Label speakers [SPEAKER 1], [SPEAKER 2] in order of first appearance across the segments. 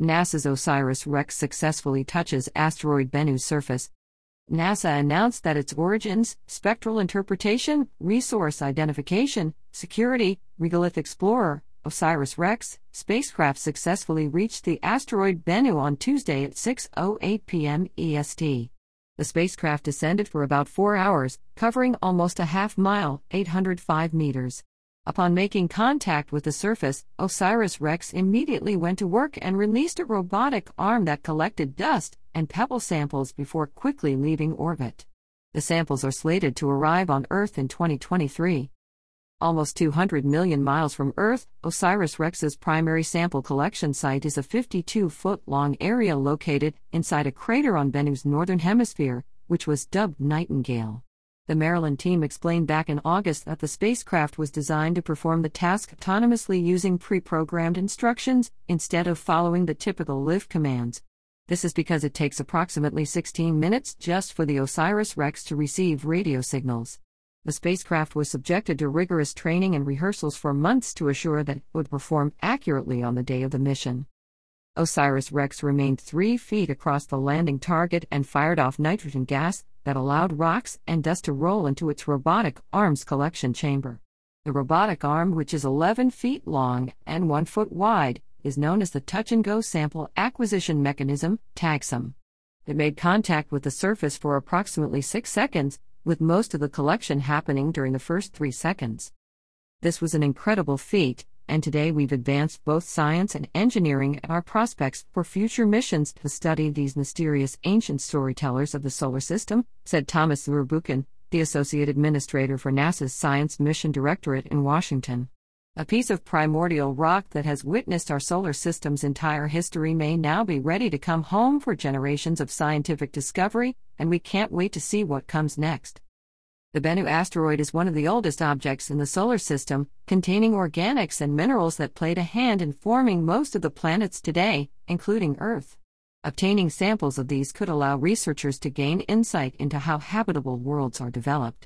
[SPEAKER 1] NASA's OSIRIS-REx successfully touches asteroid Bennu's surface. NASA announced that its origins, spectral interpretation, resource identification, security, regolith explorer, OSIRIS-REx spacecraft successfully reached the asteroid Bennu on Tuesday at 6:08 p.m. EST. The spacecraft descended for about 4 hours, covering almost a half mile, 805 meters. Upon making contact with the surface, OSIRIS-REx immediately went to work and released a robotic arm that collected dust and pebble samples before quickly leaving orbit. The samples are slated to arrive on Earth in 2023. Almost 200 million miles from Earth, OSIRIS-REx's primary sample collection site is a 52-foot-long area located inside a crater on Bennu's northern hemisphere, which was dubbed Nightingale. The Maryland team explained back in August that the spacecraft was designed to perform the task autonomously using pre-programmed instructions, instead of following the typical lift commands. This is because it takes approximately 16 minutes just for the OSIRIS-REx to receive radio signals. The spacecraft was subjected to rigorous training and rehearsals for months to assure that it would perform accurately on the day of the mission. OSIRIS-REx remained 3 feet across the landing target and fired off nitrogen gas that allowed rocks and dust to roll into its robotic arms collection chamber. The robotic arm, which is 11 feet long and 1 foot wide, is known as the Touch-and-Go Sample Acquisition Mechanism, TAGSAM. It made contact with the surface for approximately 6 seconds, with most of the collection happening during the first 3 seconds. This was an incredible feat, and today we've advanced both science and engineering and our prospects for future missions to study these mysterious ancient storytellers of the solar system, said Thomas Zurbuchen, the Associate Administrator for NASA's Science Mission Directorate in Washington. A piece of primordial rock that has witnessed our solar system's entire history may now be ready to come home for generations of scientific discovery, and we can't wait to see what comes next. The Bennu asteroid is one of the oldest objects in the solar system, containing organics and minerals that played a hand in forming most of the planets today, including Earth. Obtaining samples of these could allow researchers to gain insight into how habitable worlds are developed.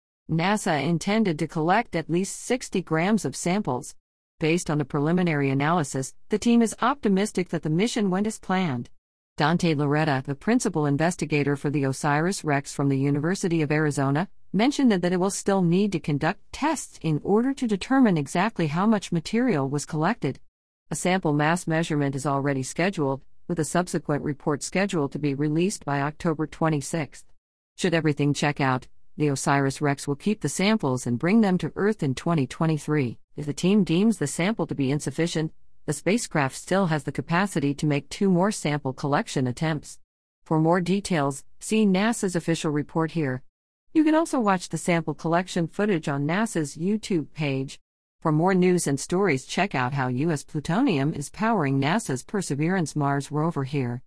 [SPEAKER 1] NASA intended to collect at least 60 grams of samples. Based on a preliminary analysis, the team is optimistic that the mission went as planned. Dante Loretta, the principal investigator for the OSIRIS-REx from the University of Arizona, mentioned that it will still need to conduct tests in order to determine exactly how much material was collected. A sample mass measurement is already scheduled, with a subsequent report scheduled to be released by October 26. Should everything check out, the OSIRIS-REx will keep the samples and bring them to Earth in 2023. If the team deems the sample to be insufficient, the spacecraft still has the capacity to make 2 more sample collection attempts. For more details, see NASA's official report here. You can also watch the sample collection footage on NASA's YouTube page. For more news and stories, check out how U.S. plutonium is powering NASA's Perseverance Mars rover here.